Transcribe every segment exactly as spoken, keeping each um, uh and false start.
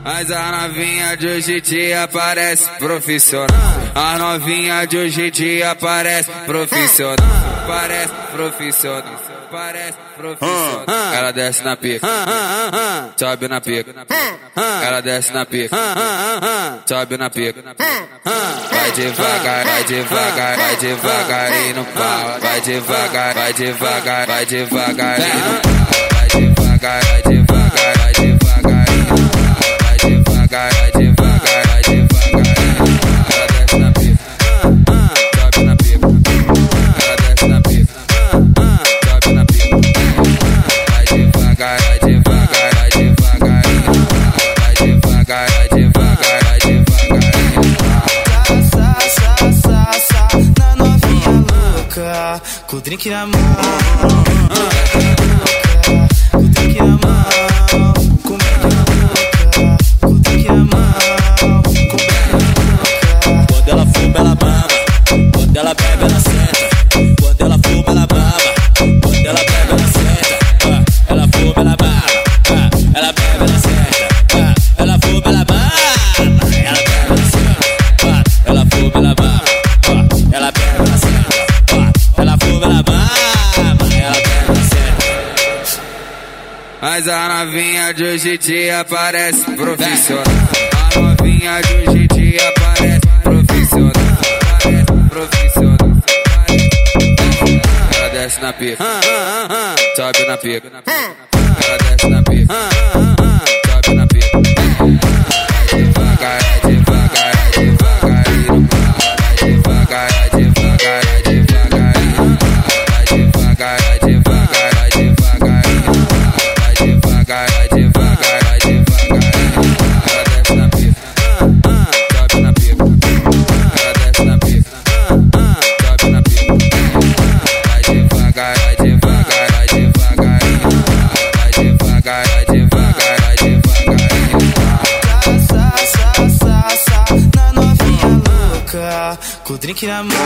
Mas a novinha de hoje em dia parece profissional. A novinha de hoje em dia parece profissional. Parece profissional. Parece profissional. Ela desce na pica, sobe na pica. Ela desce na pica, sobe na pica. Vai devagar, vai devagar, vai devagarinho no pau. Vai devagar, vai devagar, vai devagarinho no pau. Vai devagar, vai devagar, vai devagarinho no pau. Vai devagar, vai devagar, vai devagarinho no pau. Ela desce na pica, sobe na pica. Ela desce na pica, sobe na pica. Vai devagar, vai devagar, vai devagarinho no pau. Vai devagar, vai devagar, vai devagarinho no pau. Sa, sa, sa, sa, na novinha louca, com o drink na mão. Com o drink na mão, com o drink na boca, com o drink na mão, com o drink na boca. Quando ela fuma, ela mama. Quando ela bebe, ela senta. Quando ela fuma, ela mama. Quando ela bebe, ela senta. Ela fuma, ela mama. Ela bebe, ela senta. Ela fuma, ela mama. Ela bebe, ela senta. Ela fuma, ela mama. Ela bebe, ela senta. Ela fuma, ela mama. Ela bebe, ela senta. Mas a novinha de hoje em dia parece profissional. A novinha de hoje em dia parece profissional. Parece profissional. Ela desce na pica, sobe na pica. Ela desce na pica, sobe na pica. Vai devagar, vai devagar, vai devagarinho no pau. Vai devagar, vai devagar, vai devagarinho no pau. Vai devagar, vai devagar, vai devagarinho no pau. Vai devagar, vai devagar, vai devagarinho no pau. Ela desce na pica, sobe na pica. Ela desce na pica, sobe na pica. Vai devagar, vai devagar, vai devagarinho no pau. Vai devagar, vai devagar, vai devagarinho no pau. Sa, sa, sa, sa, na novinha louca, com o drink na mão.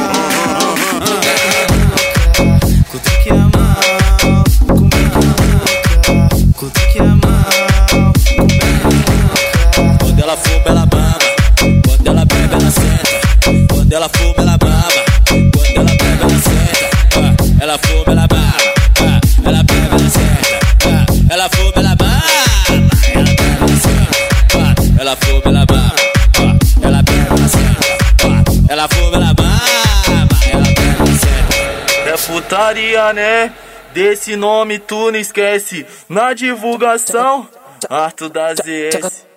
Com o drink na mão, com o drink na boca, com o drink na mão, com o drink na boca. Quando ela fuma, ela mama. Quando ela bebe, ela senta. Quando ela fuma, ela mama. Quando ela bebe, ela senta. Ela fuma, ela mama. Ela bebe, ela senta. Ela fuma, ela mama. Ela bebe, ela senta. Ela fuma, ela mama. Ela bebe, ela senta. Ela fuma, ela mama. Ela bebe, ela senta. É putaria, né? Desse nome tu não esquece. Na divulgação, Arthur da Z S.